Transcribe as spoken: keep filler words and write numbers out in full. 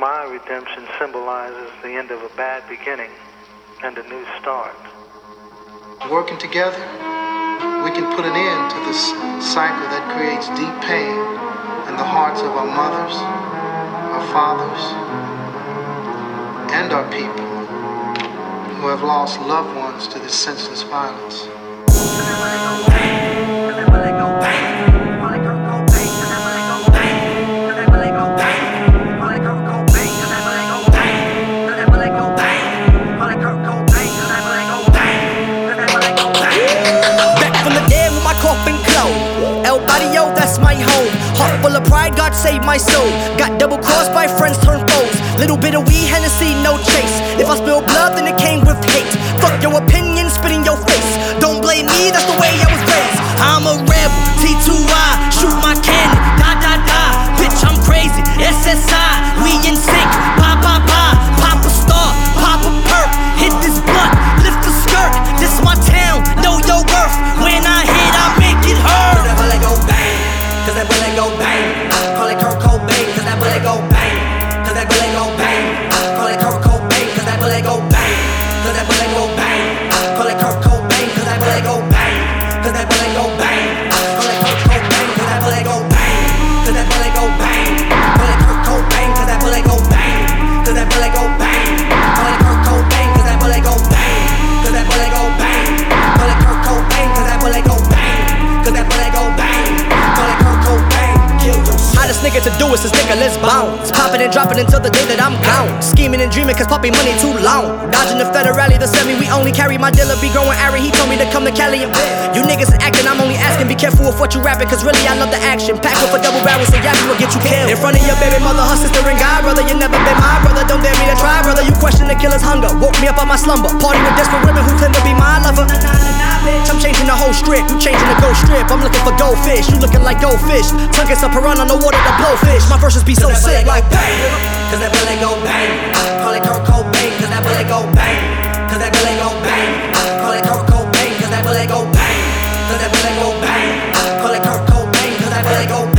my redemption symbolizes the end of a bad beginning and a new start. Working together, we can put an end to this cycle that creates deep pain in the hearts of our mothers, our fathers, and our people who have lost loved ones to this senseless violence. El Barrio, that's my home. Heart full of pride, God save my soul. Got double crossed by friends turned foes. Little bit of weed, Hennessy, no chase. If I spill blood, then it came with hate. Fuck your opinion, spit in your face. Don't blame me, that's the way I was raised. I'm a rebel, T two I, shoot my cannon, da da da. Bitch, I'm crazy, S S I, we in sync. Ba ba ba, pop a star, pop a perk. Hit this blunt, lift the skirt. This my town, know your worth. When I hit, I make it hurt. Cause that bullet go bang, cause that bullet go bang. Call it Kurt Cobain, cause that bullet go bang. Cause that bullet go bang. Call it Kurt Cobain, cause that bullet go bang. Cause that bullet go bang. Call it Kurt Cobain, cause that bullet go bang. Cause that bullet go bang. Call it Kurt Cobain, cause that bullet go bang. Cause that bullet go bang. Call it Kurt Cobain, cause that bullet go bang. Cause that bullet go bang. Call it Kurt Cobain, cause that bullet go bang. Cause that bullet go bang. Call it Kurt Cobain, cause that bullet go bang. Cause that bullet go bang. Call it Kurt Cobain. Kill yourself. Hottest nigga to do is this nigga, let's bounce. Popping and dropping until the day that I'm gone. Scheming and dreaming cause popping money too long. Dodging the federale, the semi, we only carry. My dealer be growing airy, he told me to come to Cali and bet. You niggas is acting, I'm only asking. Be careful with what you rapping, cause really I love the action. Pack with a double barrel, so yeah, will get you killed. In front of your baby mother, her sister and God, brother. You never been my brother, don't dare me to try, brother. You question the killer's hunger, woke me up on my slumber. Party with desperate women who claim to be my lover. I'm changing the whole strip, you changing the ghost strip. I'm looking for goldfish, you looking like goldfish. Tongue gets a piranha, no water to blowfish. My verses be so sick like bang. Cause that bullet go bang. Call it Kurt Cobain, cause that bullet go bang. Cause that bullet go bang. Call it Kurt Cobain, cause that bullet go bang. Cause that bullet go bang. Call it Kurt Cobain, cause that bullet go bang.